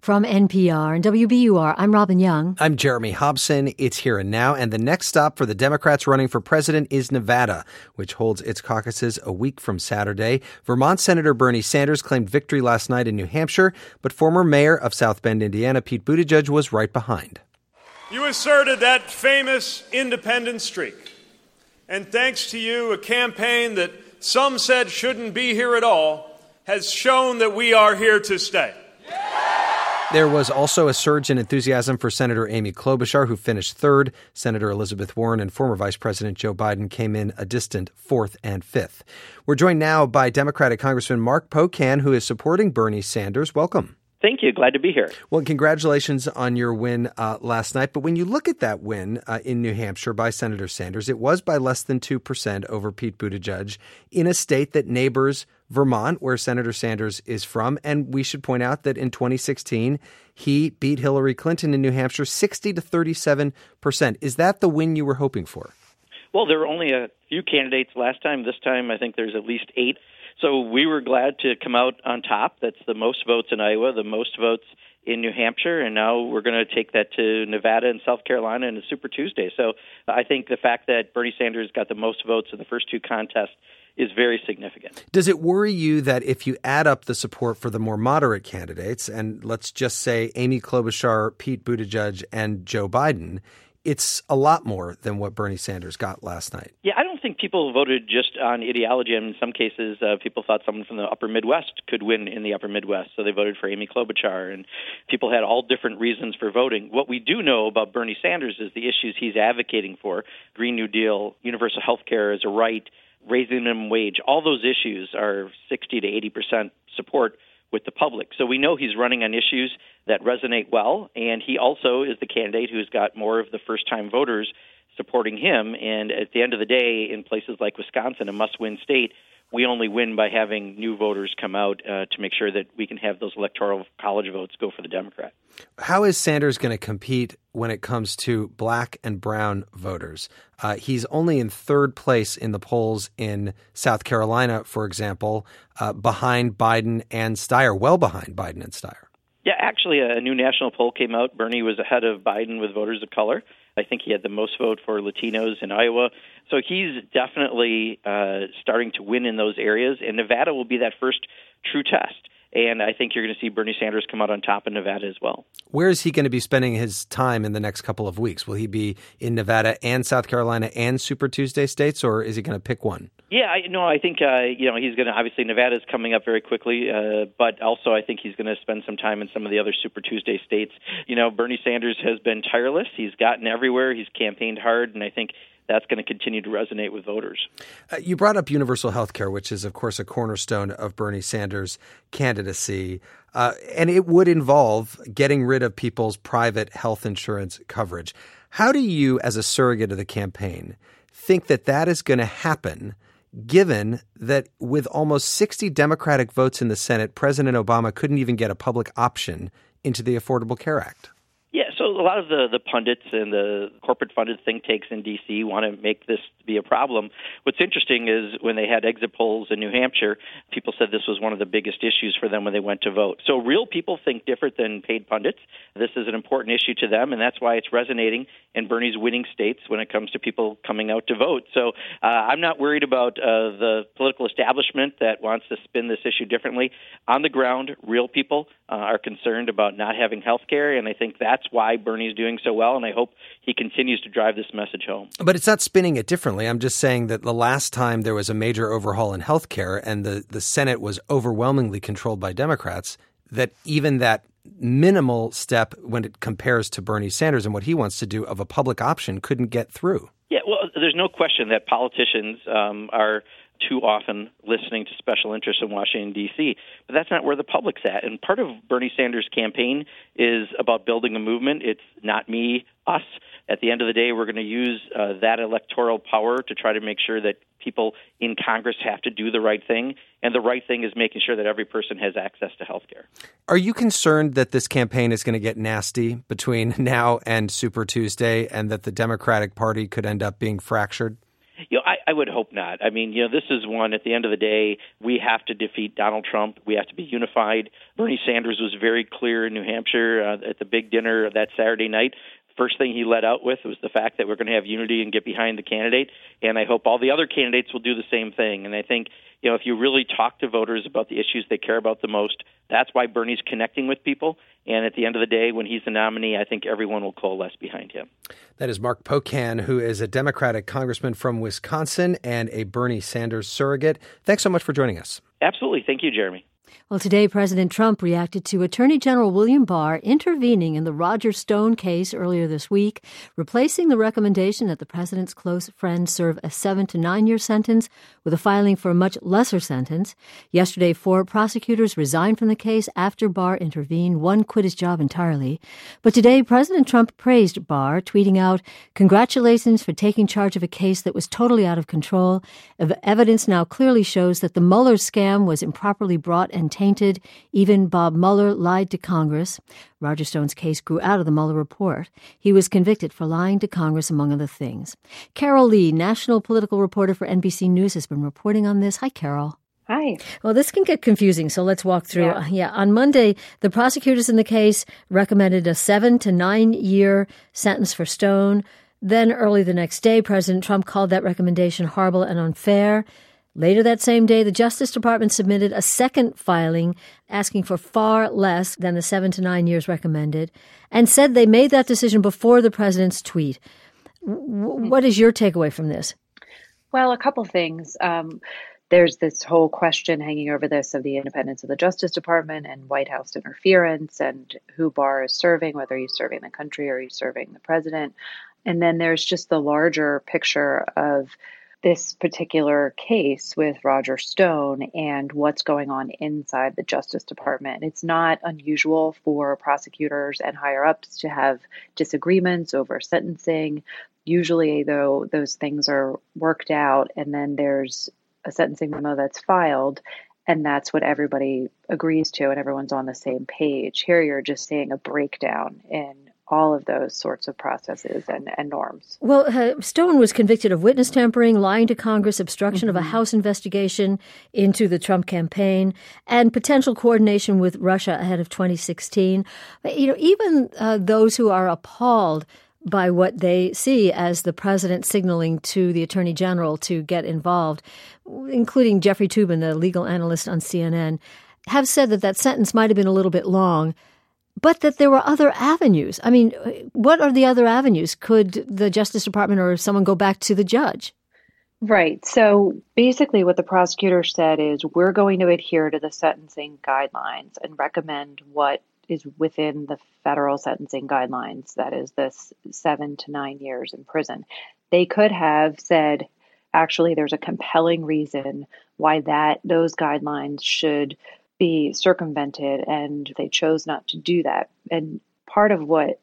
From NPR and WBUR, I'm Robin Young. I'm Jeremy Hobson. It's Here and Now, and the next stop for the Democrats running for president is Nevada, which holds its caucuses a week from Saturday. Vermont Senator Bernie Sanders claimed victory last night in New Hampshire, but former mayor of South Bend, Indiana, Pete Buttigieg, was right behind. You asserted that famous independent streak, and thanks to you, a campaign that some said shouldn't be here at all has shown that we are here to stay. There was also a surge in enthusiasm for Senator Amy Klobuchar, who finished third. Senator Elizabeth Warren and former Vice President Joe Biden came in a distant fourth and fifth. We're joined now by Democratic Congressman Mark Pocan, who is supporting Bernie Sanders. Welcome. Thank you. Glad to be here. Well, congratulations on your win last night. But when you look at that win in New Hampshire by Senator Sanders, it was by less than 2% over Pete Buttigieg in a state that neighbors Vermont, where Senator Sanders is from. And we should point out that in 2016, he beat Hillary Clinton in New Hampshire 60 to 37%. Is that the win you were hoping for? Well, there were only a few candidates last time. This time, I think there's at least 8. So we were glad to come out on top. That's the most votes in Iowa, the most votes in New Hampshire, and now we're going to take that to Nevada and South Carolina in a Super Tuesday. So I think the fact that Bernie Sanders got the most votes in the first two contests is very significant. Does it worry you that if you add up the support for the more moderate candidates, and let's just say Amy Klobuchar, Pete Buttigieg, and Joe Biden, it's a lot more than what Bernie Sanders got last night? Yeah, I don't think people voted just on ideology. I mean, in some cases, people thought someone from the upper Midwest could win in the upper Midwest, so they voted for Amy Klobuchar, and people had all different reasons for voting. What we do know about Bernie Sanders is the issues he's advocating for: Green New Deal, universal health care as a right, raising minimum wage. All those issues are 60 to 80% support with the public. So we know he's running on issues that resonate well, and he also is the candidate who's got more of the first-time voters supporting him. And at the end of the day, in places like Wisconsin, a must-win state, we only win by having new voters come out to make sure that we can have those electoral college votes go for the Democrat. How is Sanders going to compete when it comes to black and brown voters? He's only in third place in the polls in South Carolina, for example, behind Biden and Steyer, well behind Biden and Steyer. Yeah, actually, a new national poll came out. Bernie was ahead of Biden with voters of color. I think he had the most vote for Latinos in Iowa. So he's definitely starting to win in those areas, and Nevada will be that first true test. And I think you're going to see Bernie Sanders come out on top in Nevada as well. Where is he going to be spending his time in the next couple of weeks? Will he be in Nevada and South Carolina and Super Tuesday states, or is he going to pick one? Yeah, I think he's going to, obviously Nevada's coming up very quickly, but also I think he's going to spend some time in some of the other Super Tuesday states. Bernie Sanders has been tireless. He's gotten everywhere. He's campaigned hard, and I think that's going to continue to resonate with voters. You brought up universal health care, which is, of course, a cornerstone of Bernie Sanders' candidacy. And it would involve getting rid of people's private health insurance coverage. How do you, as a surrogate of the campaign, think that that is going to happen, given that with almost 60 Democratic votes in the Senate, President Obama couldn't even get a public option into the Affordable Care Act? Yeah, so a lot of the pundits and the corporate-funded think tanks in D.C. want to make this be a problem. What's interesting is when they had exit polls in New Hampshire, people said this was one of the biggest issues for them when they went to vote. So real people think different than paid pundits. This is an important issue to them, and that's why it's resonating in Bernie's winning states when it comes to people coming out to vote. So I'm not worried about the political establishment that wants to spin this issue differently. On the ground, real people are concerned about not having health care, and I think that's why Bernie's doing so well, and I hope he continues to drive this message home. But it's not spinning it differently. I'm just saying that the last time there was a major overhaul in health care and the Senate was overwhelmingly controlled by Democrats, that even that minimal step when it compares to Bernie Sanders and what he wants to do of a public option couldn't get through. Yeah, well, there's no question that politicians are too often listening to special interests in Washington, D.C., but that's not where the public's at. And part of Bernie Sanders' campaign is about building a movement. It's not me, us. At the end of the day, we're going to use that electoral power to try to make sure that people in Congress have to do the right thing. And the right thing is making sure that every person has access to health care. Are you concerned that this campaign is going to get nasty between now and Super Tuesday and that the Democratic Party could end up being fractured? I would hope not. I mean, this is one, at the end of the day, we have to defeat Donald Trump. We have to be unified. Bernie Sanders was very clear in New Hampshire at the big dinner that Saturday night. First thing he let out with was the fact that we're going to have unity and get behind the candidate. And I hope all the other candidates will do the same thing. And I think, if you really talk to voters about the issues they care about the most, that's why Bernie's connecting with people. And at the end of the day, when he's the nominee, I think everyone will coalesce behind him. That is Mark Pocan, who is a Democratic congressman from Wisconsin and a Bernie Sanders surrogate. Thanks so much for joining us. Absolutely. Thank you, Jeremy. Well, today, President Trump reacted to Attorney General William Barr intervening in the Roger Stone case earlier this week, replacing the recommendation that the president's close friend serve a 7 to 9 year sentence with a filing for a much lesser sentence. Yesterday, 4 prosecutors resigned from the case after Barr intervened. 1 quit his job entirely. But today, President Trump praised Barr, tweeting out, "Congratulations for taking charge of a case that was totally out of control. Evidence now clearly shows that the Mueller scam was improperly brought and tainted. Even Bob Mueller lied to Congress." Roger Stone's case grew out of the Mueller report. He was convicted for lying to Congress, among other things. Carol Lee, national political reporter for NBC News, has been reporting on this. Hi, Carol. Hi. Well, this can get confusing, so let's walk through. Yeah. On Monday, the prosecutors in the case recommended a 7 to 9 year sentence for Stone. Then early the next day, President Trump called that recommendation horrible and unfair. Later that same day, the Justice Department submitted a second filing asking for far less than the 7 to 9 years recommended and said they made that decision before the president's tweet. What is your takeaway from this? Well, a couple things. There's this whole question hanging over this of the independence of the Justice Department and White House interference and who Barr is serving, whether he's serving the country or he's serving the president. And then there's just the larger picture of this particular case with Roger Stone and what's going on inside the Justice Department. It's not unusual for prosecutors and higher-ups to have disagreements over sentencing. Usually, though, those things are worked out, and then there's a sentencing memo that's filed, and that's what everybody agrees to, and everyone's on the same page. Here, you're just seeing a breakdown in all of those sorts of processes and norms. Well, Stone was convicted of witness tampering, lying to Congress, obstruction of a House investigation into the Trump campaign, and potential coordination with Russia ahead of 2016. Even those who are appalled by what they see as the president signaling to the attorney general to get involved, including Jeffrey Toobin, the legal analyst on CNN, have said that that sentence might have been a little bit long, but that there were other avenues. I mean, what are the other avenues? Could the Justice Department or someone go back to the judge? Right. So basically what the prosecutor said is we're going to adhere to the sentencing guidelines and recommend what is within the federal sentencing guidelines, that is this 7 to 9 years in prison. They could have said, actually, there's a compelling reason why those guidelines should be circumvented, and they chose not to do that. And part of what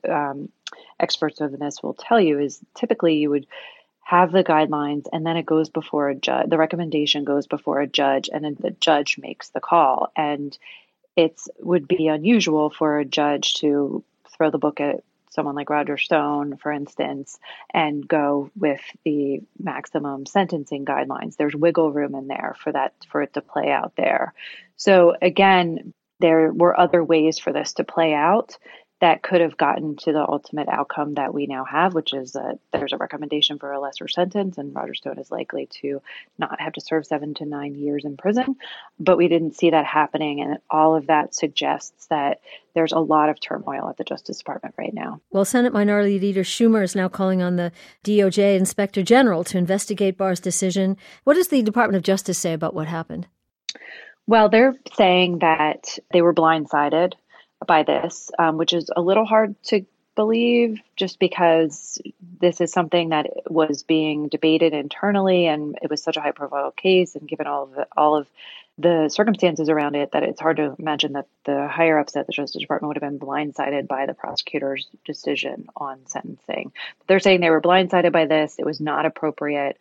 experts of this will tell you is typically you would have the guidelines and then it goes before a judge. The recommendation goes before a judge and then the judge makes the call. And it would be unusual for a judge to throw the book at someone like Roger Stone, for instance, and go with the maximum sentencing guidelines. There's wiggle room in there for it to play out there. So again, there were other ways for this to play out that could have gotten to the ultimate outcome that we now have, which is that there's a recommendation for a lesser sentence, and Roger Stone is likely to not have to serve 7 to 9 years in prison. But we didn't see that happening, and all of that suggests that there's a lot of turmoil at the Justice Department right now. Well, Senate Minority Leader Schumer is now calling on the DOJ Inspector General to investigate Barr's decision. What does the Department of Justice say about what happened? Well, they're saying that they were blindsided by this, which is a little hard to believe just because this is something that was being debated internally and it was such a high profile case, and given all of the circumstances around it, that it's hard to imagine that the higher ups at the Justice Department would have been blindsided by the prosecutor's decision on sentencing. But they're saying they were blindsided by this. It was not appropriate.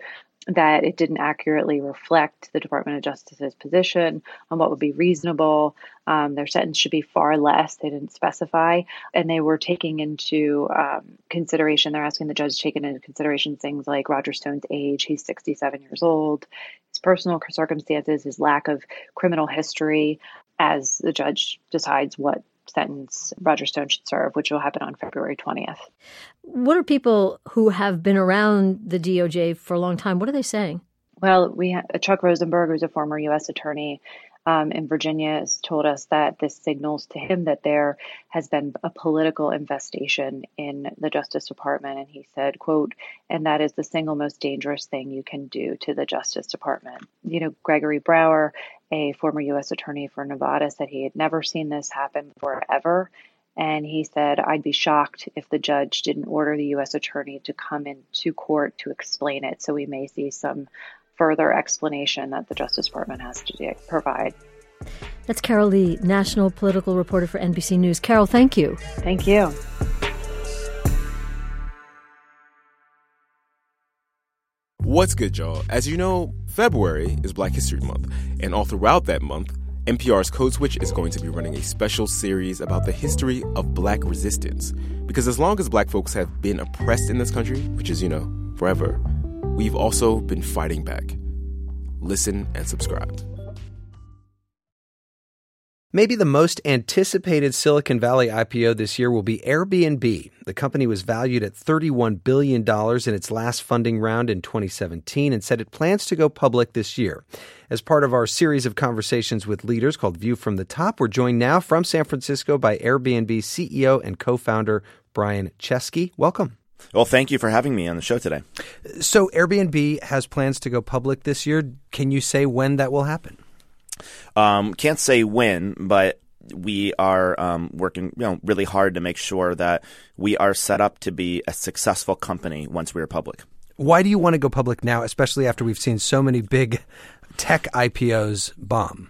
that it didn't accurately reflect the Department of Justice's position on what would be reasonable. Their sentence should be far less. They didn't specify. And they were taking into consideration, they're asking the judge to take into consideration things like Roger Stone's age. He's 67 years old, his personal circumstances, his lack of criminal history, as the judge decides what sentence Roger Stone should serve, which will happen on February 20th. What are people who have been around the DOJ for a long time, what are they saying? Well, Chuck Rosenberg, who's a former U.S. attorney in Virginia, has told us that this signals to him that there has been a political infestation in the Justice Department. And he said, quote, and that is the single most dangerous thing you can do to the Justice Department. Gregory Brower, a former U.S. attorney for Nevada, said he had never seen this happen before ever. And he said, I'd be shocked if the judge didn't order the U.S. attorney to come into court to explain it. So we may see some further explanation that the Justice Department has to provide. That's Carol Lee, national political reporter for NBC News. Carol, thank you. Thank you. What's good, y'all? As you know, February is Black History Month, and all throughout that month, NPR's Code Switch is going to be running a special series about the history of Black resistance. Because as long as Black folks have been oppressed in this country, which is, forever, we've also been fighting back. Listen and subscribe. Maybe the most anticipated Silicon Valley IPO this year will be Airbnb. The company was valued at $31 billion in its last funding round in 2017 and said it plans to go public this year. As part of our series of conversations with leaders called View from the Top, we're joined now from San Francisco by Airbnb CEO and co-founder Brian Chesky. Welcome. Well, thank you for having me on the show today. So Airbnb has plans to go public this year. Can you say when that will happen? Can't say when, but we are working really hard to make sure that we are set up to be a successful company once we are public. Why do you want to go public now, especially after we've seen so many big tech IPOs bomb?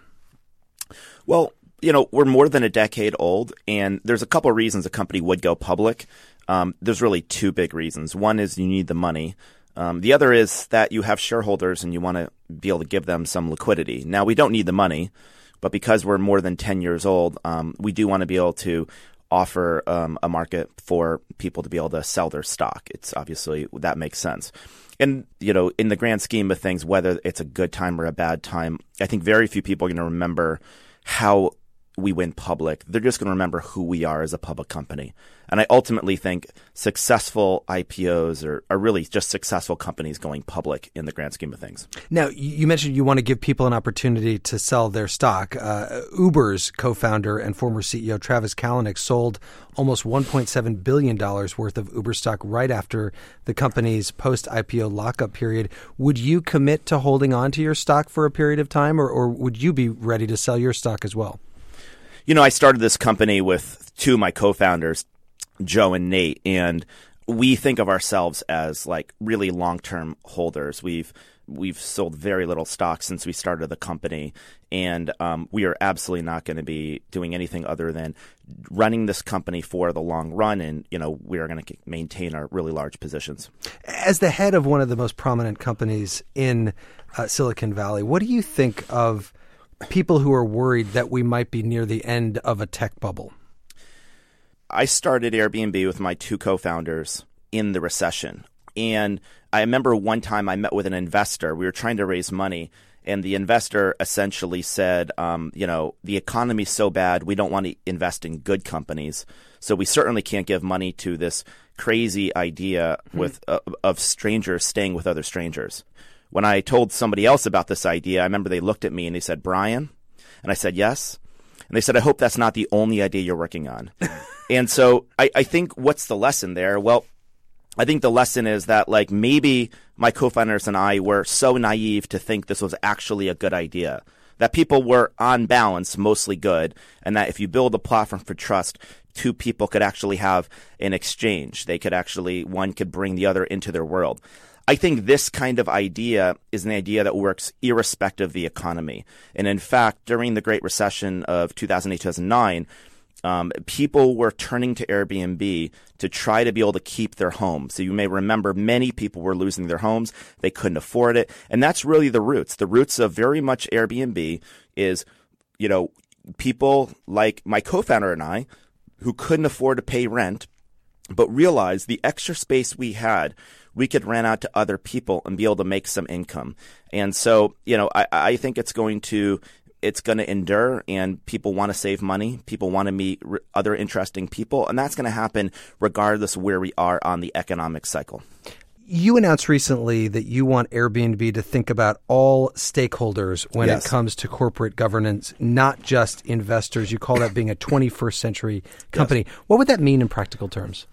Well, we're more than a decade old, and there's a couple of reasons a company would go public. There's really two big reasons. One is you need the money. The other is that you have shareholders and you want to be able to give them some liquidity. Now, we don't need the money, but because we're more than 10 years old, we do want to be able to offer a market for people to be able to sell their stock. It's obviously that makes sense. And, in the grand scheme of things, whether it's a good time or a bad time, I think very few people are going to remember how we went public. They're just going to remember who we are as a public company. And I ultimately think successful IPOs are really just successful companies going public in the grand scheme of things. Now, you mentioned you want to give people an opportunity to sell their stock. Uber's co-founder and former CEO Travis Kalanick sold almost $1.7 billion worth of Uber stock right after the company's post-IPO lockup period. Would you commit to holding on to your stock for a period of time, or would you be ready to sell your stock as well? I started this company with two of my co-founders, Joe and Nate, and we think of ourselves as really long-term holders. We've sold very little stock since we started the company, and we are absolutely not going to be doing anything other than running this company for the long run, and we are going to maintain our really large positions. As the head of one of the most prominent companies in Silicon Valley, what do you think of people who are worried that we might be near the end of a tech bubble? I started Airbnb with my two co-founders in the recession. And I remember one time I met with an investor. We were trying to raise money. And the investor essentially said, the economy's so bad, we don't want to invest in good companies. So we certainly can't give money to this crazy idea of strangers staying with other strangers. When I told somebody else about this idea, I remember they looked at me and they said, Brian? And I said, yes. And they said, I hope that's not the only idea you're working on. And so I think what's the lesson there? Well, I think the lesson is that maybe my co-founders and I were so naive to think this was actually a good idea, that people were on balance mostly good, and that if you build a platform for trust, two people could actually have an exchange. They could one could bring the other into their world. I think this kind of idea is an idea that works irrespective of the economy. And in fact, during the Great Recession of 2008-2009, people were turning to Airbnb to try to be able to keep their homes. So you may remember many people were losing their homes. They couldn't afford it. And that's really the roots. The roots of very much Airbnb is, people like my co-founder and I who couldn't afford to pay rent, but realized the extra space we had, we could rent out to other people and be able to make some income. And so, I think it's going to endure, and people want to save money. People want to meet other interesting people, and that's going to happen regardless of where we are on the economic cycle. You announced recently that you want Airbnb to think about all stakeholders when it comes to corporate governance, not just investors. You call that being a 21st century company. Yes. What would that mean in practical terms?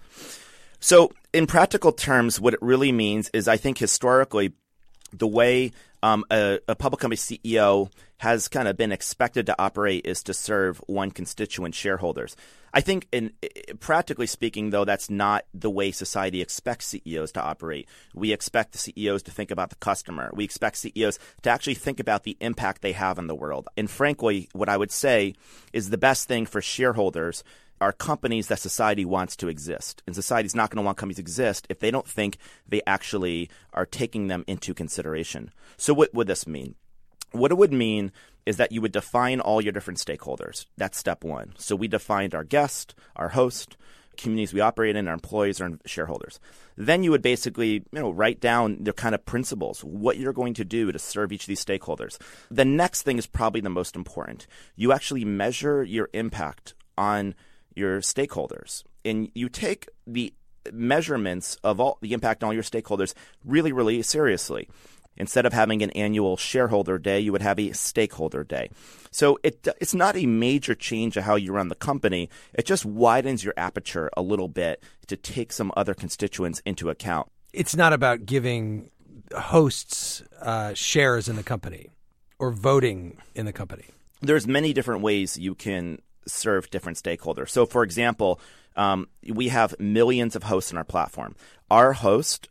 So in practical terms, what it really means is, I think historically the way a public company CEO has kind of been expected to operate is to serve one constituent, shareholders. I think practically speaking, though, that's not the way society expects CEOs to operate. We expect the CEOs to think about the customer. We expect CEOs to actually think about the impact they have in the world. And frankly, what I would say is the best thing for shareholders are companies that society wants to exist. And society's not going to want companies to exist if they don't think they actually are taking them into consideration. So what would this mean? What it would mean is that you would define all your different stakeholders. That's step one. So we defined our guest, our host, communities we operate in, our employees, our shareholders. Then you would basically, write down the kind of principles, what you're going to do to serve each of these stakeholders. The next thing is probably the most important. You actually measure your impact on your stakeholders, and you take the measurements of all the impact on all your stakeholders really, really seriously. Instead of having an annual shareholder day, you would have a stakeholder day. So it's not a major change of how you run the company. It just widens your aperture a little bit to take some other constituents into account. It's not about giving hosts shares in the company or voting in the company. There's many different ways you can serve different stakeholders. So, for example, we have millions of hosts on our platform. Our hosts,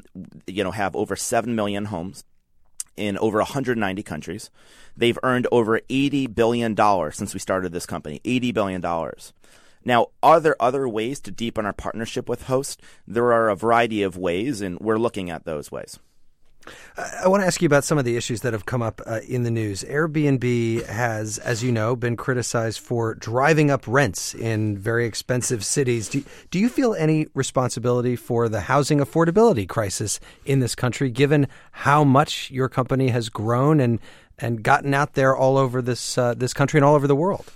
have over 7 million homes in over 190 countries. They've earned over $80 billion since we started this company, $80 billion. Now, are there other ways to deepen our partnership with hosts? There are a variety of ways, and we're looking at those ways. I want to ask you about some of the issues that have come up in the news. Airbnb has, as you know, been criticized for driving up rents in very expensive cities. Do you feel any responsibility for the housing affordability crisis in this country, given how much your company has grown and gotten out there all over this country and all over the world?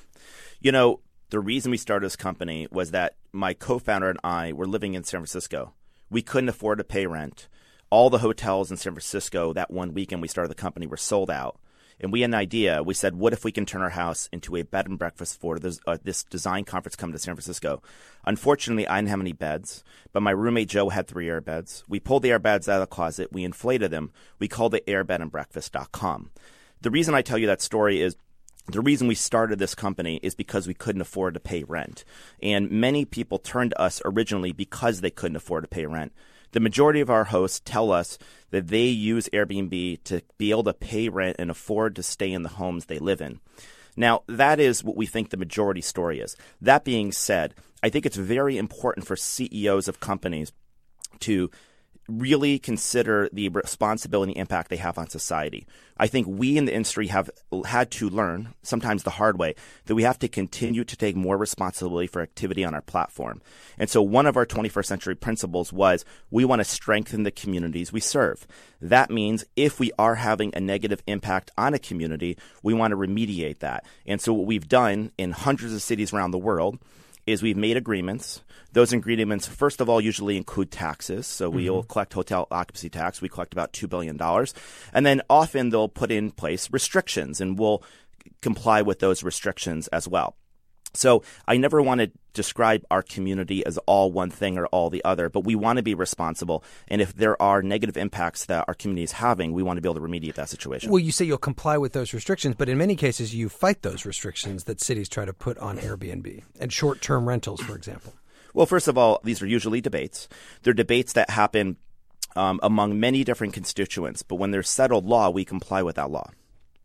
The reason we started this company was that my co-founder and I were living in San Francisco. We couldn't afford to pay rent. All the hotels in San Francisco that one weekend we started the company were sold out. And we had an idea. We said, what if we can turn our house into a bed and breakfast for this design conference coming to San Francisco? Unfortunately, I didn't have any beds, but my roommate Joe had 3 air beds. We pulled the air beds out of the closet. We inflated them. We called it airbedandbreakfast.com. The reason I tell you that story is the reason we started this company is because we couldn't afford to pay rent. And many people turned to us originally because they couldn't afford to pay rent. The majority of our hosts tell us that they use Airbnb to be able to pay rent and afford to stay in the homes they live in. Now, that is what we think the majority story is. That being said, I think it's very important for CEOs of companies to really consider the responsibility and impact they have on society. I think we in the industry have had to learn, sometimes the hard way, that we have to continue to take more responsibility for activity on our platform. And so one of our 21st century principles was we want to strengthen the communities we serve. That means if we are having a negative impact on a community, we want to remediate that. And so what we've done in hundreds of cities around the world is we've made agreements. Those agreements, first of all, usually include taxes. So we'll collect hotel occupancy tax. We collect about $2 billion. And then often they'll put in place restrictions, and we'll comply with those restrictions as well. So I never want to describe our community as all one thing or all the other, but we want to be responsible. And if there are negative impacts that our community is having, we want to be able to remediate that situation. Well, you say you'll comply with those restrictions, but in many cases you fight those restrictions that cities try to put on Airbnb and short-term rentals, for example. Well, first of all, these are usually debates. They're debates that happen among many different constituents, but when there's settled law, we comply with that law.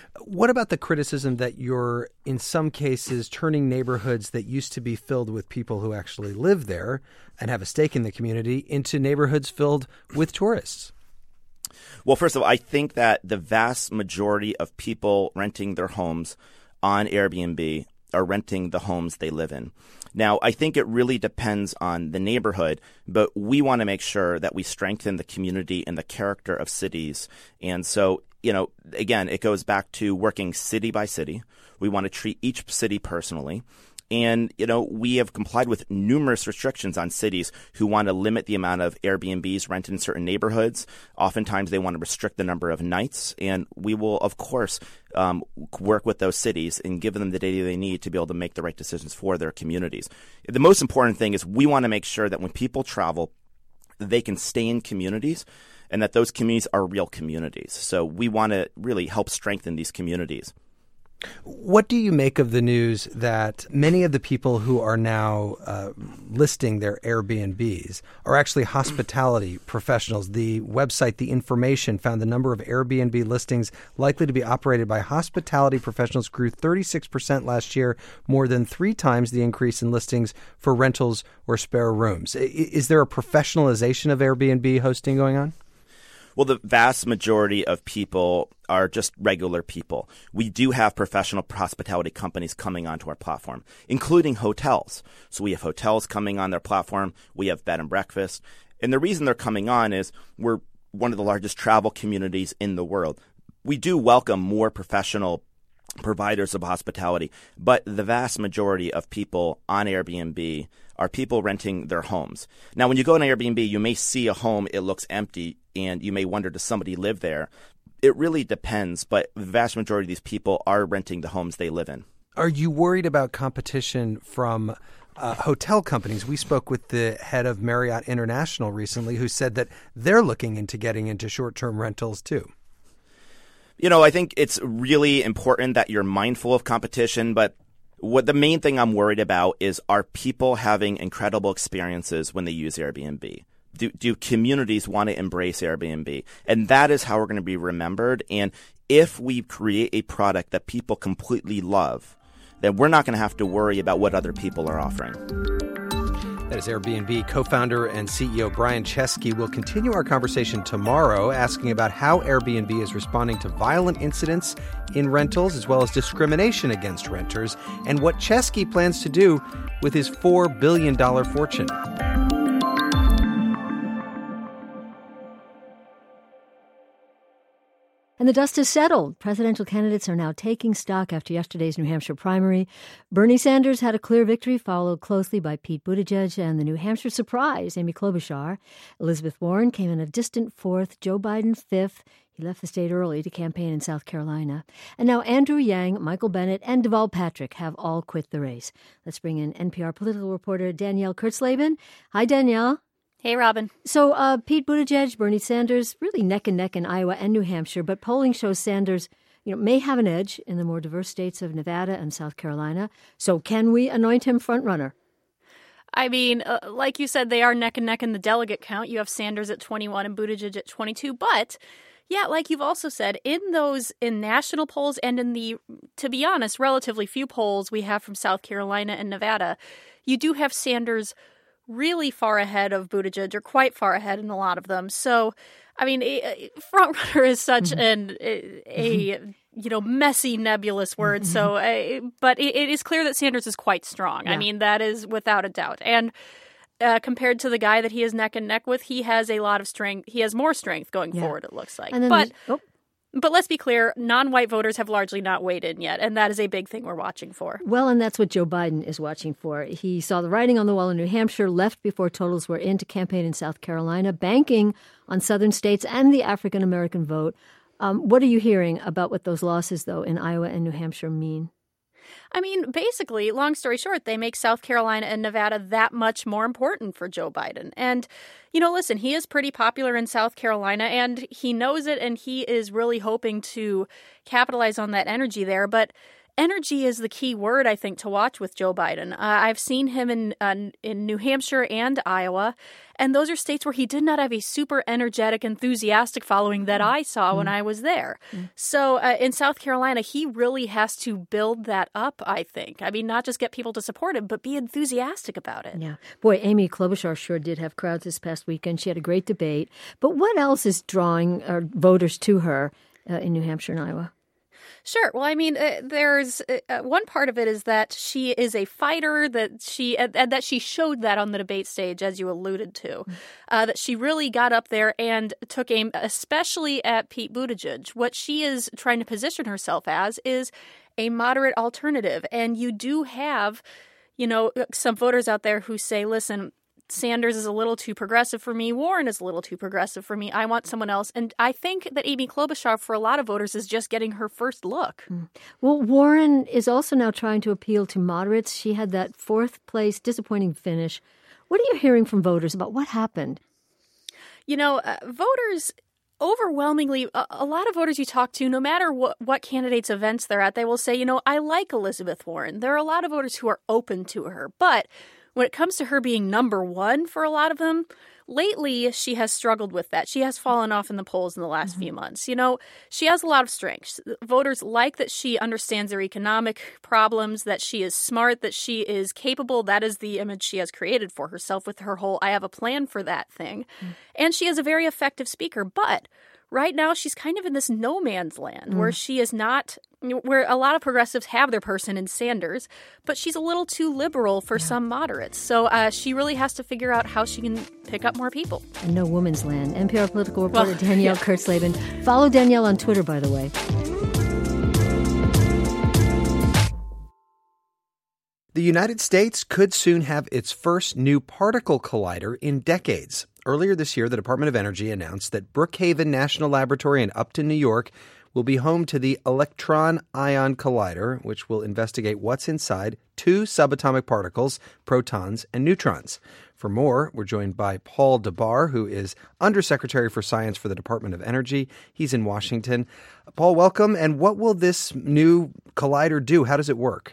What about the criticism that you're, in some cases, turning neighborhoods that used to be filled with people who actually live there and have a stake in the community into neighborhoods filled with tourists? Well, first of all, I think that the vast majority of people renting their homes on Airbnb are renting the homes they live in. Now, I think it really depends on the neighborhood, but we want to make sure that we strengthen the community and the character of cities. And so, again, it goes back to working city by city. We want to treat each city personally. And, we have complied with numerous restrictions on cities who want to limit the amount of Airbnbs rented in certain neighborhoods. Oftentimes, they want to restrict the number of nights. And we will, of course, work with those cities and give them the data they need to be able to make the right decisions for their communities. The most important thing is we want to make sure that when people travel, they can stay in communities and that those communities are real communities. So we want to really help strengthen these communities. What do you make of the news that many of the people who are now listing their Airbnbs are actually hospitality professionals? The website, The Information, found the number of Airbnb listings likely to be operated by hospitality professionals grew 36% last year, more than 3 times the increase in listings for rentals or spare rooms. Is there a professionalization of Airbnb hosting going on? Well, the vast majority of people are just regular people. We do have professional hospitality companies coming onto our platform, including hotels. So we have hotels coming on their platform. We have bed and breakfast. And the reason they're coming on is we're one of the largest travel communities in the world. We do welcome more professional providers of hospitality, but the vast majority of people on Airbnb are people renting their homes. Now, when you go on Airbnb, you may see a home, it looks empty, and you may wonder, does somebody live there? It really depends, but the vast majority of these people are renting the homes they live in. Are you worried about competition from hotel companies? We spoke with the head of Marriott International recently who said that they're looking into getting into short-term rentals too. I think it's really important that you're mindful of competition, but what the main thing I'm worried about is, are people having incredible experiences when they use Airbnb? Do communities want to embrace Airbnb? And that is how we're going to be remembered. And if we create a product that people completely love, then we're not going to have to worry about what other people are offering. That is Airbnb co-founder and CEO Brian Chesky. We'll continue our conversation tomorrow, asking about how Airbnb is responding to violent incidents in rentals, as well as discrimination against renters, and what Chesky plans to do with his $4 billion fortune. And the dust has settled. Presidential candidates are now taking stock after yesterday's New Hampshire primary. Bernie Sanders had a clear victory, followed closely by Pete Buttigieg and the New Hampshire surprise, Amy Klobuchar. Elizabeth Warren came in a distant 4th, Joe Biden 5th. He left the state early to campaign in South Carolina. And now Andrew Yang, Michael Bennet, and Deval Patrick have all quit the race. Let's bring in NPR political reporter Danielle Kurtzleben. Hi, Danielle. Hey, Robin. So Pete Buttigieg, Bernie Sanders, really neck and neck in Iowa and New Hampshire, but polling shows Sanders, may have an edge in the more diverse states of Nevada and South Carolina. So can we anoint him front runner? I mean, like you said, they are neck and neck in the delegate count. You have Sanders at 21 and Buttigieg at 22. But, yeah, like you've also said, in national polls and in the, to be honest, relatively few polls we have from South Carolina and Nevada, you do have Sanders really far ahead of Buttigieg, or quite far ahead in a lot of them. So, I mean, front runner is such a messy, nebulous word. So, but it is clear that Sanders is quite strong. Yeah. I mean, that is without a doubt. And compared to the guy that he is neck and neck with, he has a lot of strength. He has more strength going forward, it looks like. But let's be clear, non-white voters have largely not weighed in yet, and that is a big thing we're watching for. Well, and that's what Joe Biden is watching for. He saw the writing on the wall in New Hampshire, left before totals were in to campaign in South Carolina, banking on southern states and the African-American vote. What are you hearing about what those losses, though, in Iowa and New Hampshire mean? I mean, basically, long story short, they make South Carolina and Nevada that much more important for Joe Biden. And, listen, he is pretty popular in South Carolina, and he knows it, and he is really hoping to capitalize on that energy there. But energy is the key word, I think, to watch with Joe Biden. I've seen him in New Hampshire and Iowa, and those are states where he did not have a super energetic, enthusiastic following that I saw when I was there. So in South Carolina, he really has to build that up, I think. I mean, not just get people to support him, but be enthusiastic about it. Yeah. Boy, Amy Klobuchar sure did have crowds this past weekend. She had a great debate. But what else is drawing voters to her in New Hampshire and Iowa? Sure. Well, I mean, there's one part of it is that she is a fighter, that she showed that on the debate stage, as you alluded to, that she really got up there and took aim, especially at Pete Buttigieg. What she is trying to position herself as is a moderate alternative. And you do have, some voters out there who say, listen, Sanders is a little too progressive for me. Warren is a little too progressive for me. I want someone else. And I think that Amy Klobuchar, for a lot of voters, is just getting her first look. Well, Warren is also now trying to appeal to moderates. She had that fourth place, disappointing finish. What are you hearing from voters about what happened? Voters overwhelmingly, a lot of voters you talk to, no matter what candidates' events they're at, they will say, I like Elizabeth Warren. There are a lot of voters who are open to her. But when it comes to her being number one for a lot of them, lately she has struggled with that. She has fallen off in the polls in the last few months. She has a lot of strengths. Voters like that she understands their economic problems, that she is smart, that she is capable. That is the image she has created for herself with her whole I have a plan for that thing. And she is a very effective speaker. But right now she's kind of in this no man's land where she is not, where a lot of progressives have their person in Sanders, but she's a little too liberal for some moderates. So she really has to figure out how she can pick up more people. And no woman's land. NPR political reporter Danielle Kurtzleben. Follow Danielle on Twitter, by the way. The United States could soon have its first new particle collider in decades. Earlier this year, the Department of Energy announced that Brookhaven National Laboratory in Upton, New York, will be home to the Electron-Ion Collider, which will investigate what's inside two subatomic particles, protons and neutrons. For more, we're joined by Paul DeBar, who is Undersecretary for Science for the Department of Energy. He's in Washington. Paul, welcome. And what will this new collider do? How does it work?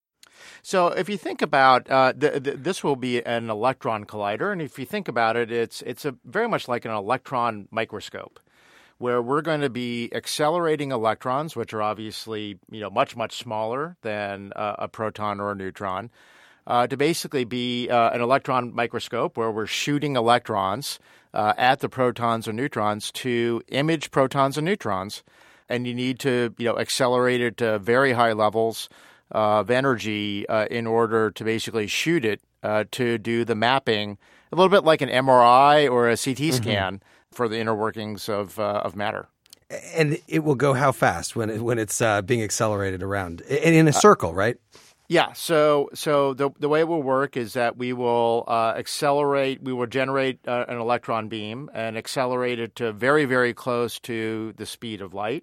So if you think about this will be an electron collider, and if you think about it, it's very much like an electron microscope, where we're going to be accelerating electrons, which are obviously much smaller than a proton or a neutron, to basically be an electron microscope where we're shooting electrons at the protons or neutrons to image protons and neutrons, and you need to accelerate it to very high levels of energy in order to basically shoot it to do the mapping, a little bit like an MRI or a CT scan for the inner workings of matter. And it will go how fast when it's being accelerated around? In a circle, right? Yeah. So the way it will work is that we will accelerate. We will generate an electron beam and accelerate it to very, very close to the speed of light.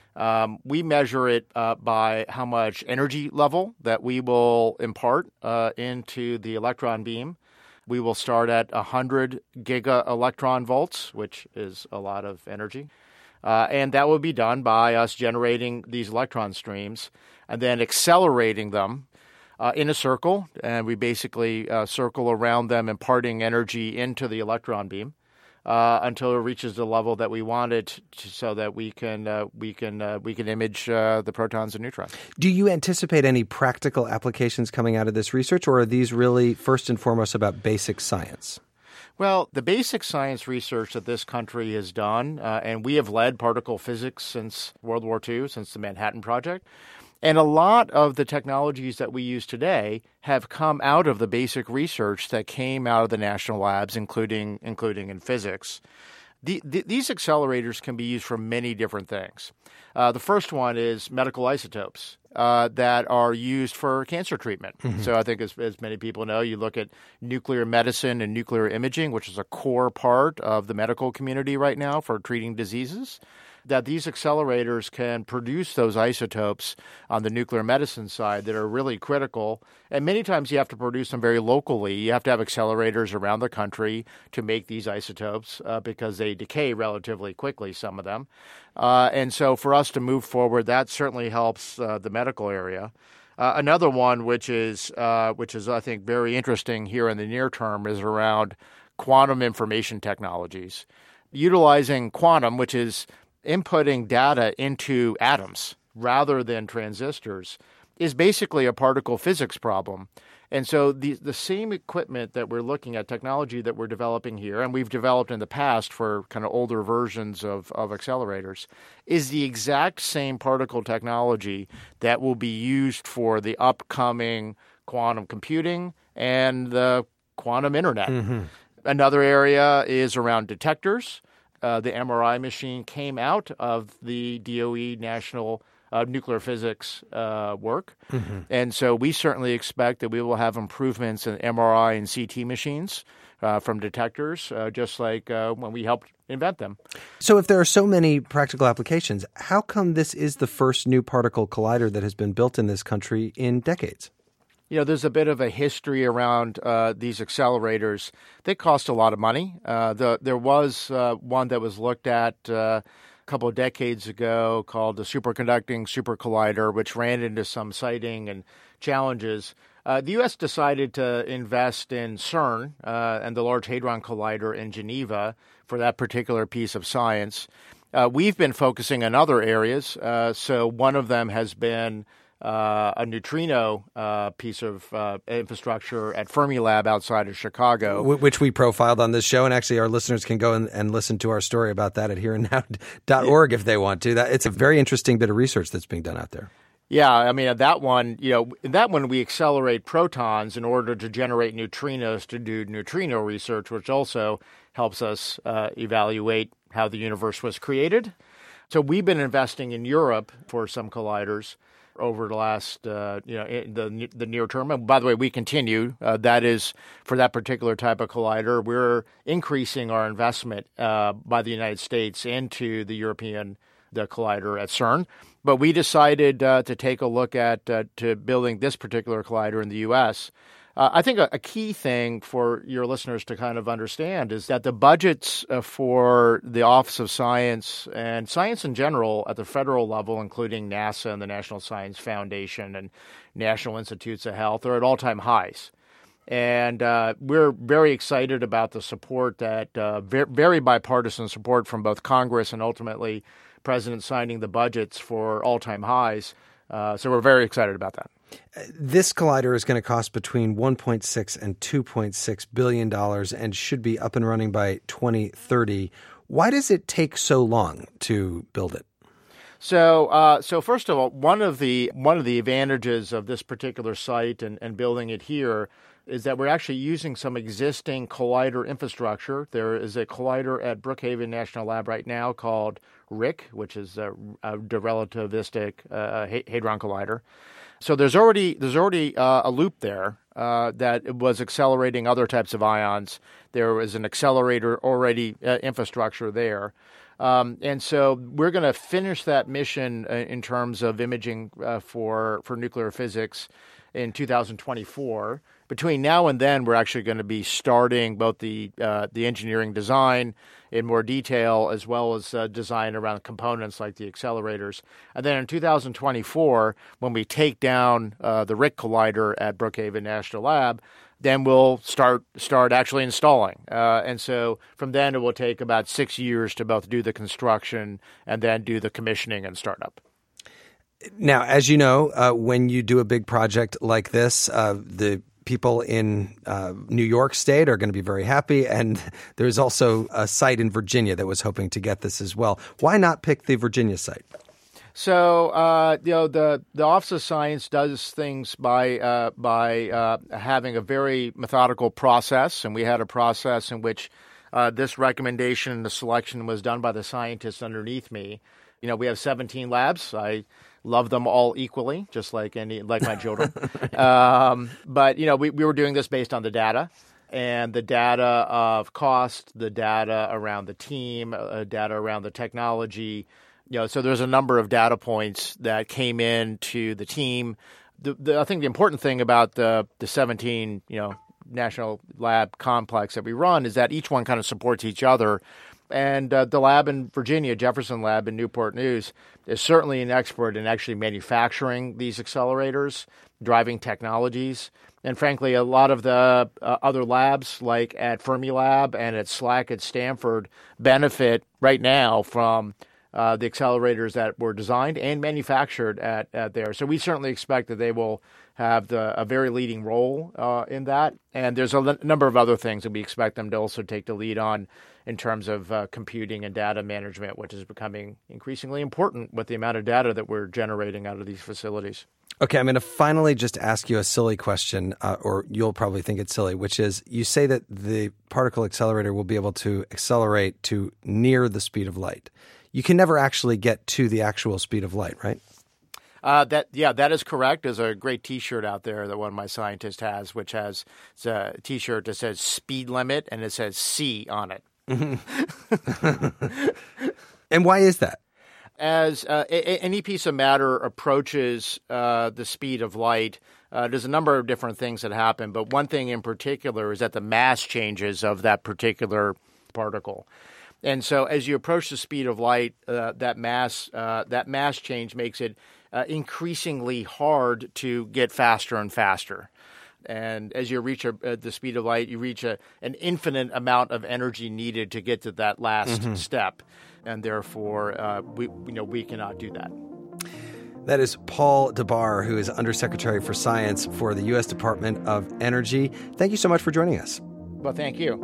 We measure it by how much energy level that we will impart into the electron beam. We will start at 100 giga electron volts, which is a lot of energy. And that will be done by us generating these electron streams and then accelerating them in a circle, and we basically circle around them, imparting energy into the electron beam until it reaches the level that we want it to, so that we can image the protons and neutrons. Do you anticipate any practical applications coming out of this research, or are these really first and foremost about basic science? Well, the basic science research that this country has done, and we have led particle physics since World War II, since the Manhattan Project. And a lot of the technologies that we use today have come out of the basic research that came out of the national labs, including in physics. These accelerators can be used for many different things. The first one is medical isotopes that are used for cancer treatment. So I think as many people know, you look at nuclear medicine and nuclear imaging, which is a core part of the medical community right now for treating diseases. that these accelerators can produce those isotopes on the nuclear medicine side that are really critical. And many times you have to produce them very locally. You have to have accelerators around the country to make these isotopes because they decay relatively quickly, some of them. And so for us to move forward, that certainly helps the medical area. Another one, which is I think very interesting here in the near term, is around quantum information technologies. Utilizing quantum, which is inputting data into atoms rather than transistors, is basically a particle physics problem. And so the same equipment that we're looking at, technology that we're developing here, and we've developed in the past for kind of older versions of accelerators, is the exact same particle technology that will be used for the upcoming quantum computing and the quantum internet. Mm-hmm. Another area is around detectors. The MRI machine came out of the DOE National Nuclear Physics work. Mm-hmm. And so we certainly expect that we will have improvements in MRI and CT machines from detectors, just like when we helped invent them. So if there are so many practical applications, how come this is the first new particle collider that has been built in this country in decades? There's a bit of a history around these accelerators. They cost a lot of money. There was one that was looked at a couple of decades ago called the Superconducting Super Collider, which ran into some siting and challenges. The U.S. decided to invest in CERN and the Large Hadron Collider in Geneva for that particular piece of science. We've been focusing on other areas. So one of them has been a neutrino piece of infrastructure at Fermilab outside of Chicago. Which we profiled on this show, and actually our listeners can go and listen to our story about that at hereandnow.org if they want to. It's a very interesting bit of research that's being done out there. Yeah, I mean, that one, we accelerate protons in order to generate neutrinos to do neutrino research, which also helps us evaluate how the universe was created. So we've been investing in Europe for some colliders over the last, in the near term. And by the way, we continue. That is, for that particular type of collider, we're increasing our investment by the United States into the collider at CERN. But we decided to take a look at to building this particular collider in the U.S. I think a key thing for your listeners to kind of understand is that the budgets for the Office of Science and science in general at the federal level, including NASA and the National Science Foundation and National Institutes of Health, are at all-time highs. And we're very excited about the support that very bipartisan support from both Congress and ultimately President signing the budgets for all-time highs. So we're very excited about that. This collider is going to cost between $1.6 and $2.6 billion and should be up and running by 2030. Why does it take so long to build it? So first of all, one of the advantages of this particular site and building it here is that we're actually using some existing collider infrastructure. There is a collider at Brookhaven National Lab right now called RHIC, which is the relativistic hadron collider. So there's already a loop there that was accelerating other types of ions. There was an accelerator already infrastructure there. And so we're going to finish that mission in terms of imaging for nuclear physics in 2024. Between now and then, we're actually going to be starting both the engineering design in more detail as well as design around components like the accelerators. And then in 2024, when we take down the RHIC collider at Brookhaven National Lab, then we'll start actually installing. And so from then, it will take about 6 years to both do the construction and then do the commissioning and startup. Now, as you know, when you do a big project like this, the people in New York State are going to be very happy. And there's also a site in Virginia that was hoping to get this as well. Why not pick the Virginia site? So, the Office of Science does things by having a very methodical process. And we had a process in which this recommendation and the selection was done by the scientists underneath me. We have 17 labs. I love them all equally, just like my children. But we were doing this based on the data, and the data of cost, the data around the team, data around the technology, So there's a number of data points that came in to the team. I think the important thing about the 17, national lab complex that we run is that each one kind of supports each other. And the lab in Virginia, Jefferson Lab in Newport News, is certainly an expert in actually manufacturing these accelerators, driving technologies. And frankly, a lot of the other labs, like at Fermilab and at SLAC at Stanford, benefit right now from the accelerators that were designed and manufactured at there. So we certainly expect that they will have a very leading role in that. And there's a number of other things that we expect them to also take the lead on in terms of computing and data management, which is becoming increasingly important with the amount of data that we're generating out of these facilities. Okay, I'm going to finally just ask you a silly question, or you'll probably think it's silly, which is you say that the particle accelerator will be able to accelerate to near the speed of light. You can never actually get to the actual speed of light, right? That is correct. There's a great T-shirt out there that one of my scientists has, which has a T-shirt that says speed limit and it says C on it. And why is that? As any piece of matter approaches the speed of light, there's a number of different things that happen. But one thing in particular is that the mass changes of that particular particle. And so as you approach the speed of light, that mass change makes it increasingly hard to get faster and faster. And as you reach the speed of light, you reach an infinite amount of energy needed to get to that last step. And therefore, we cannot do that. That is Paul DeBar, who is Undersecretary for Science for the U.S. Department of Energy. Thank you so much for joining us. Well, thank you.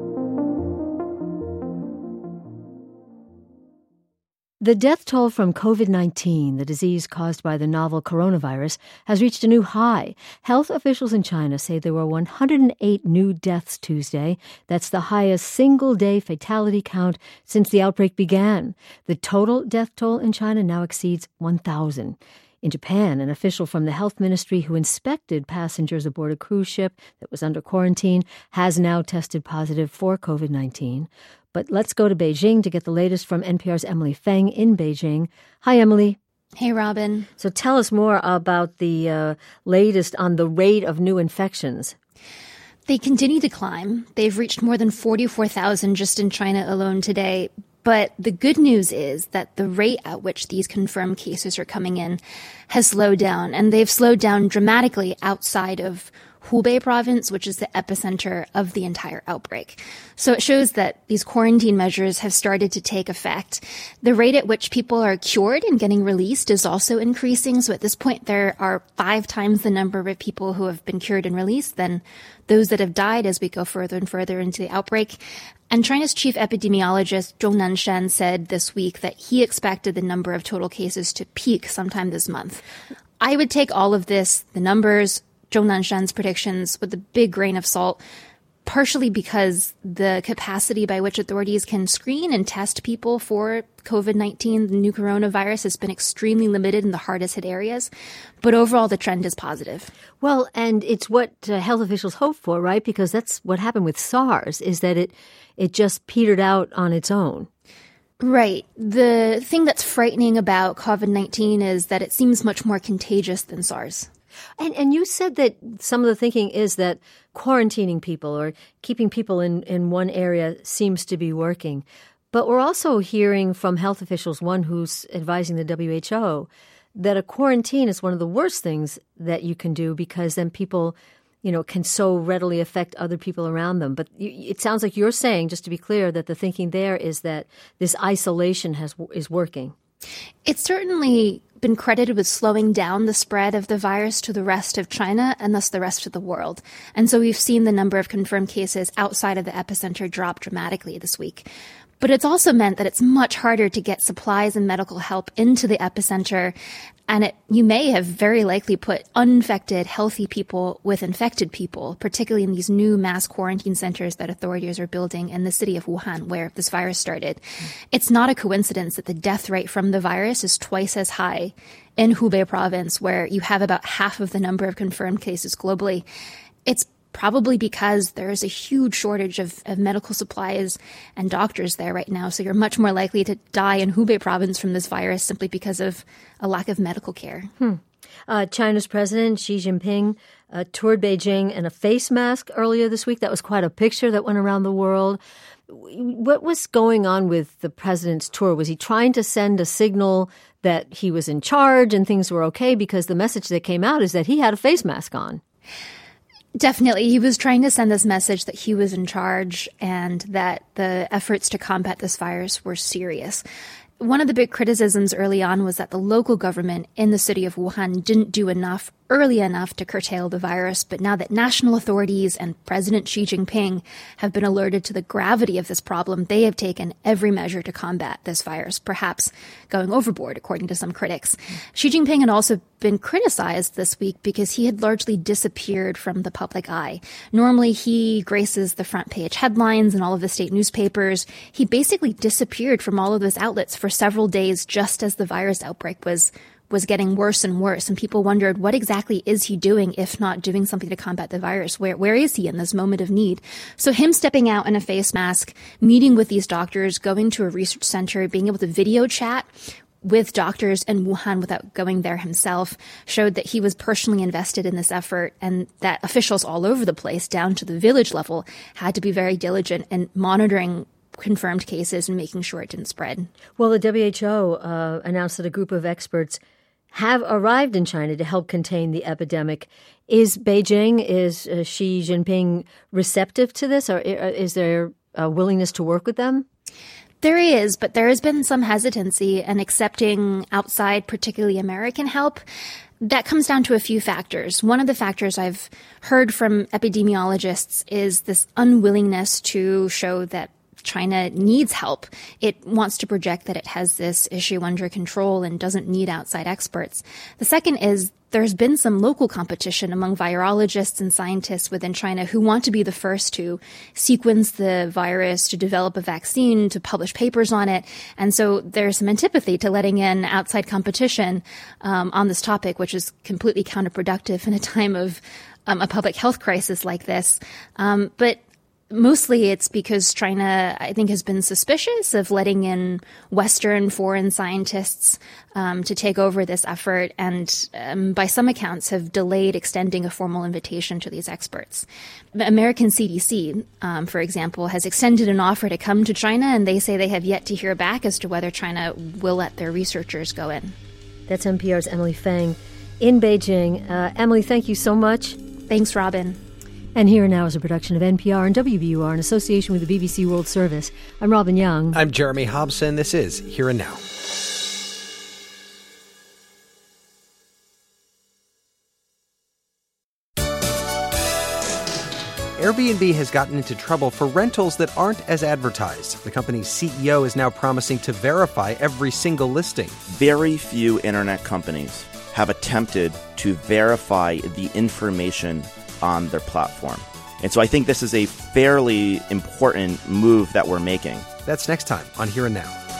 The death toll from COVID-19, the disease caused by the novel coronavirus, has reached a new high. Health officials in China say there were 108 new deaths Tuesday. That's the highest single-day fatality count since the outbreak began. The total death toll in China now exceeds 1,000. In Japan, an official from the health ministry who inspected passengers aboard a cruise ship that was under quarantine has now tested positive for COVID-19. But let's go to Beijing to get the latest from NPR's Emily Feng in Beijing. Hi, Emily. Hey, Robin. So tell us more about the latest on the rate of new infections. They continue to climb. They've reached more than 44,000 just in China alone today. But the good news is that the rate at which these confirmed cases are coming in has slowed down, and they've slowed down dramatically outside of Hubei province, which is the epicenter of the entire outbreak. So it shows that these quarantine measures have started to take effect. The rate at which people are cured and getting released is also increasing. So at this point, there are 5 times the number of people who have been cured and released than those that have died as we go further and further into the outbreak. And China's chief epidemiologist, Zhong Nanshan, said this week that he expected the number of total cases to peak sometime this month. I would take all of this, the numbers, Zhong Nanshan's predictions, with a big grain of salt, partially because the capacity by which authorities can screen and test people for COVID-19, the new coronavirus, has been extremely limited in the hardest hit areas. But overall, the trend is positive. Well, and it's what health officials hope for, right? Because that's what happened with SARS, is that it just petered out on its own. Right. The thing that's frightening about COVID-19 is that it seems much more contagious than SARS. And you said that some of the thinking is that quarantining people or keeping people in one area seems to be working. But we're also hearing from health officials, one who's advising the WHO, that a quarantine is one of the worst things that you can do because then people, can so readily affect other people around them. But it sounds like you're saying, just to be clear, that the thinking there is that this isolation is working. It's certainly been credited with slowing down the spread of the virus to the rest of China and thus the rest of the world. And so we've seen the number of confirmed cases outside of the epicenter drop dramatically this week. But it's also meant that it's much harder to get supplies and medical help into the epicenter. And you may have very likely put uninfected, healthy people with infected people, particularly in these new mass quarantine centers that authorities are building in the city of Wuhan, where this virus started. It's not a coincidence that the death rate from the virus is twice as high in Hubei province, where you have about half of the number of confirmed cases globally. It's probably because there's a huge shortage of medical supplies and doctors there right now. So you're much more likely to die in Hubei province from this virus simply because of a lack of medical care. China's President Xi Jinping toured Beijing in a face mask earlier this week. That was quite a picture that went around the world. What was going on with the president's tour? Was he trying to send a signal that he was in charge and things were okay? Because the message that came out is that he had a face mask on. Definitely. He was trying to send this message that he was in charge and that the efforts to combat this virus were serious. One of the big criticisms early on was that the local government in the city of Wuhan didn't do enough early enough to curtail the virus. But now that national authorities and President Xi Jinping have been alerted to the gravity of this problem, they have taken every measure to combat this virus, perhaps going overboard, according to some critics. Xi Jinping had also been criticized this week because he had largely disappeared from the public eye. Normally, he graces the front page headlines in all of the state newspapers. He basically disappeared from all of those outlets for several days just as the virus outbreak was getting worse and worse. And people wondered, what exactly is he doing, if not doing something to combat the virus? Where is he in this moment of need? So him stepping out in a face mask, meeting with these doctors, going to a research center, being able to video chat with doctors in Wuhan without going there himself showed that he was personally invested in this effort, and that officials all over the place, down to the village level, had to be very diligent in monitoring confirmed cases and making sure it didn't spread. Well, the WHO announced that a group of experts have arrived in China to help contain the epidemic. Is Beijing, is Xi Jinping receptive to this, or is there a willingness to work with them? There is, but there has been some hesitancy in accepting outside, particularly American help. That comes down to a few factors. One of the factors I've heard from epidemiologists is this unwillingness to show that China needs help. It wants to project that it has this issue under control and doesn't need outside experts. The second is there's been some local competition among virologists and scientists within China who want to be the first to sequence the virus, to develop a vaccine, to publish papers on it. And so there's some antipathy to letting in outside competition on this topic, which is completely counterproductive in a time of a public health crisis like this. But mostly it's because China, I think, has been suspicious of letting in Western foreign scientists to take over this effort, and by some accounts have delayed extending a formal invitation to these experts. The American CDC, for example, has extended an offer to come to China, and they say they have yet to hear back as to whether China will let their researchers go in. That's NPR's Emily Feng in Beijing. Emily, thank you so much. Thanks, Robin. And Here and Now is a production of NPR and WBUR in association with the BBC World Service. I'm Robin Young. I'm Jeremy Hobson. This is Here and Now. Airbnb has gotten into trouble for rentals that aren't as advertised. The company's CEO is now promising to verify every single listing. Very few internet companies have attempted to verify the information on their platform. And so I think this is a fairly important move that we're making. That's next time on Here and Now.